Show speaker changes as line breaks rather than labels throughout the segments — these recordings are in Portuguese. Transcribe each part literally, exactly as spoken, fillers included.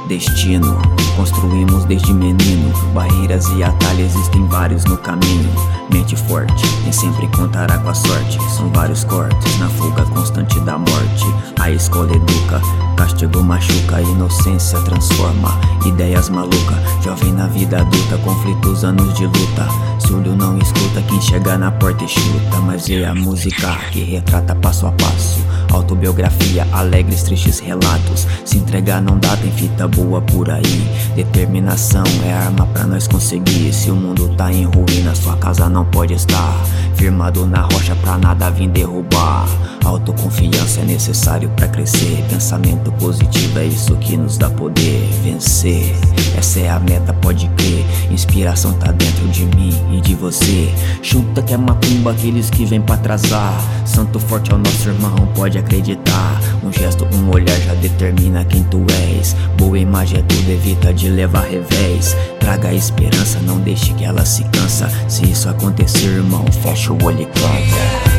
destino. Construímos desde menino, barreiras e atalhos existem vários no caminho. Mente forte, nem sempre contará com a sorte. São vários cortes na fuga constante da morte. A escola educa, castigo machuca, a inocência transforma. Ideias malucas, jovem na vida adulta, conflitos, anos de luta. Se o olho não escuta, quem chega na porta e chuta. Mas é a música que retrata passo a passo. Autobiografia, alegres, tristes relatos. Se entregar não dá, tem fita boa por aí. Determinação é arma pra nós conseguir. Se o mundo tá em ruína, sua casa não pode estar firmado na rocha pra nada vir derrubar. Autoconfiança é necessário pra crescer. Pensamento positivo é isso que nos dá poder vencer. Essa é a meta, pode crer. Inspiração tá dentro de mim e de você. Chuta que é macumba aqueles que vêm pra atrasar. Santo forte é o nosso irmão, pode acreditar. Um gesto, um olhar já determina quem tu és. Boa imagem é tudo, evita de levar revés. Traga esperança, não deixe que ela se cansa. Se isso acontecer, irmão, fecha o olho e canta.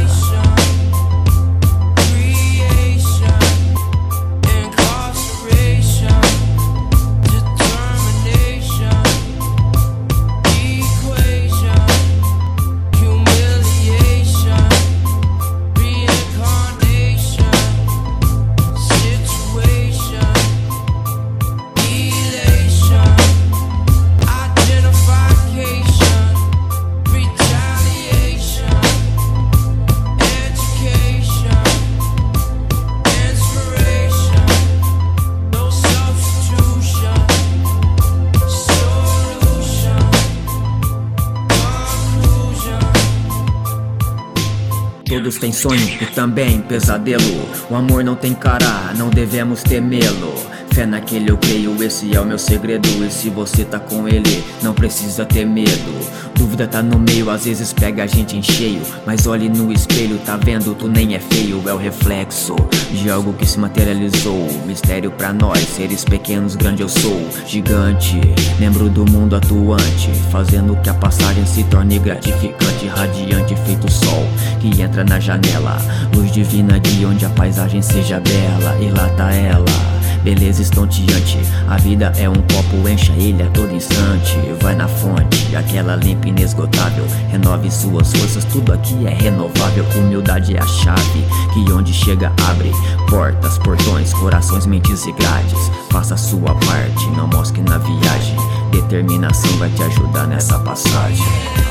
Todos têm sonho e também pesadelo. O amor não tem cara, não devemos temê-lo. Fé naquele eu creio, esse é o meu segredo. E se você tá com ele, não precisa ter medo. Dúvida tá no meio, às vezes pega a gente em cheio. Mas olhe no espelho, tá vendo? Tu nem é feio, é o reflexo de algo que se materializou. Mistério pra nós, seres pequenos, grande eu sou. Gigante, membro do mundo atuante, fazendo que a passagem se torne gratificante. Radiante, feito sol que entra na janela. Luz divina de onde a paisagem seja bela. E lá tá ela, beleza estonteante. A vida é um copo, encha ele a todo instante. Vai na fonte, aquela limpa e inesgotável. Renove suas forças, tudo aqui é renovável. Humildade é a chave, que onde chega abre portas, portões, corações, mentes e grades. Faça a sua parte, não mosque na viagem. Determinação vai te ajudar nessa passagem.